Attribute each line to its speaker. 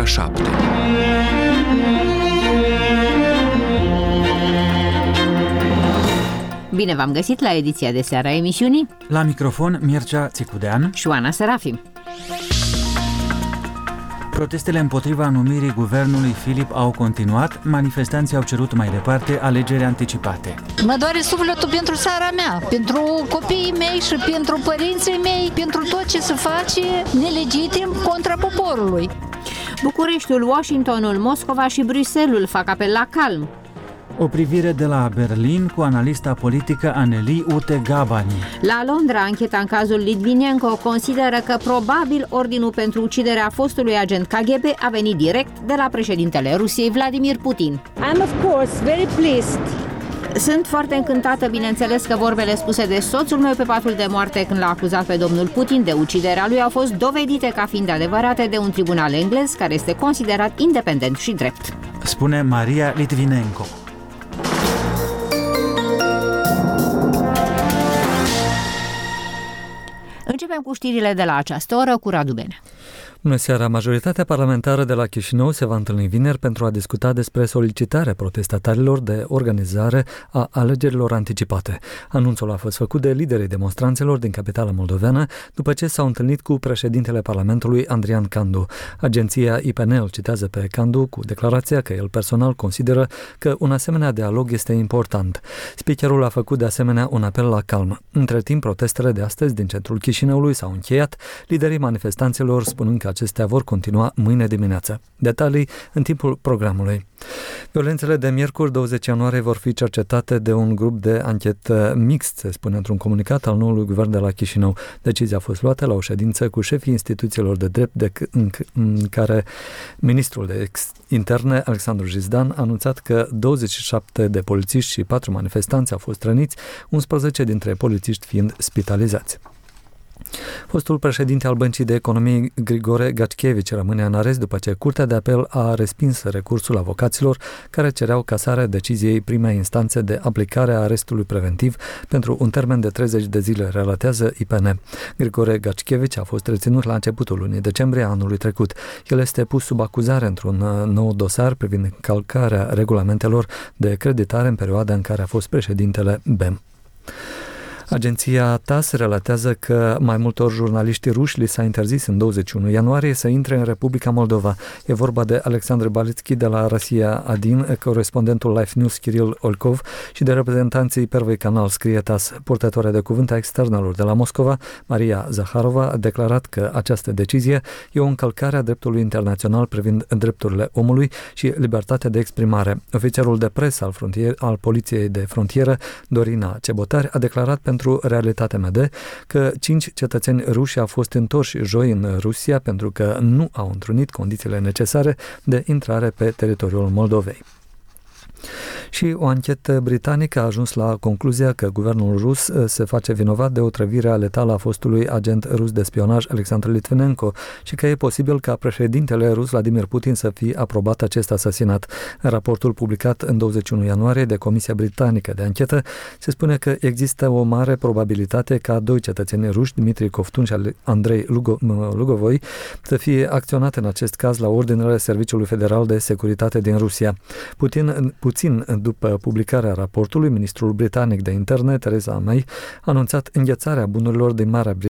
Speaker 1: 7.
Speaker 2: Bine v-am găsit la ediția de seară a emisiunii.
Speaker 3: La microfon Mircea Țicudean
Speaker 2: și Oana Serafim.
Speaker 3: Protestele împotriva numirii guvernului Filip au continuat. Manifestanții au cerut mai departe alegeri anticipate.
Speaker 4: Mă doare sufletul pentru țara mea, pentru copiii mei și pentru părinții mei, pentru tot ce se face nelegitim contra poporului.
Speaker 2: Bucureștiul, Washingtonul, Moscova și Bruxelles fac apel la calm.
Speaker 3: O privire de la Berlin cu analista politică Aneli Ute-Gabani.
Speaker 2: La Londra, ancheta în cazul Litvinenko consideră că probabil ordinul pentru uciderea fostului agent KGB a venit direct de la președintele Rusiei, Vladimir Putin.
Speaker 5: I'm of course very pleased.
Speaker 2: Sunt foarte încântată, bineînțeles, că vorbele spuse de soțul meu pe patul de moarte când l-a acuzat pe domnul Putin de uciderea lui au fost dovedite ca fiind adevărate de un tribunal englez care este considerat independent și drept.
Speaker 3: Spune Maria Litvinenko.
Speaker 2: Începem cu știrile de la această oră cu Radu Bene.
Speaker 6: Bună seara! Majoritatea parlamentară de la Chișinău se va întâlni vineri pentru a discuta despre solicitarea protestatarilor de organizare a alegerilor anticipate. Anunțul a fost făcut de liderii demonstranților din capitala moldoveană după ce s-au întâlnit cu președintele Parlamentului Andrian Candu. Agenția IPN îl citează pe Candu cu declarația că el personal consideră că un asemenea dialog este important. Speakerul a făcut de asemenea un apel la calm. Între timp, protestele de astăzi din centrul Chișinăului s-au încheiat, liderii manifestanților spunând că acestea vor continua mâine dimineață. Detalii în timpul programului. Violențele de miercuri 20 ianuarie vor fi cercetate de un grup de anchetă mixt, se spune într-un comunicat al noului guvern de la Chișinău. Decizia a fost luată la o ședință cu șefii instituțiilor de drept în care ministrul de interne, Alexandru Jizdan, a anunțat că 27 de polițiști și 4 manifestanți au fost răniți, 11 dintre polițiști fiind spitalizați. Fostul președinte al Băncii de Economie, Grigore Gacchevici, rămâne în arest după ce Curtea de Apel a respins recursul avocaților care cereau casarea deciziei primei instanțe de aplicare a arestului preventiv pentru un termen de 30 de zile, relatează IPN. Grigore Gacchevici a fost reținut la începutul lunii decembrie anului trecut. El este pus sub acuzare într-un nou dosar privind încălcarea regulamentelor de creditare în perioada în care a fost președintele BEM. Agenția TASS relatează că mai multor jurnaliști ruși li s-a interzis în 21 ianuarie să intre în Republica Moldova. E vorba de Alexandru Balitski de la Rusia Adin, corespondentul Life News Kiril Olkov și de reprezentanții Первый Canal, scrie TASS. Purtătoarea de cuvânt a externelor de la Moscova, Maria Zaharova, a declarat că această decizie e o încălcare a dreptului internațional privind drepturile omului și libertatea de exprimare. Ofițerul de presă al Poliției de Frontieră, Dorina Cebotari, a declarat pentru Realitatea MD că 5 cetățeni ruși au fost întorși joi în Rusia pentru că nu au întrunit condițiile necesare de intrare pe teritoriul Moldovei. Și o anchetă britanică a ajuns la concluzia că guvernul rus se face vinovat de otrăvirea letală a fostului agent rus de spionaj Alexandru Litvinenko și că e posibil ca președintele rus Vladimir Putin să fie aprobat acest asasinat. În raportul publicat în 21 ianuarie de Comisia Britanică de Anchetă se spune că există o mare probabilitate ca 2 cetățeni ruși, Dmitri Kovtun și Andrei Lugovoi, să fie acționate în acest caz la ordinele Serviciului Federal de Securitate din Rusia. Puțin după publicarea raportului, ministrul britanic de interne, Theresa May, a anunțat înghețarea bunurilor din Marea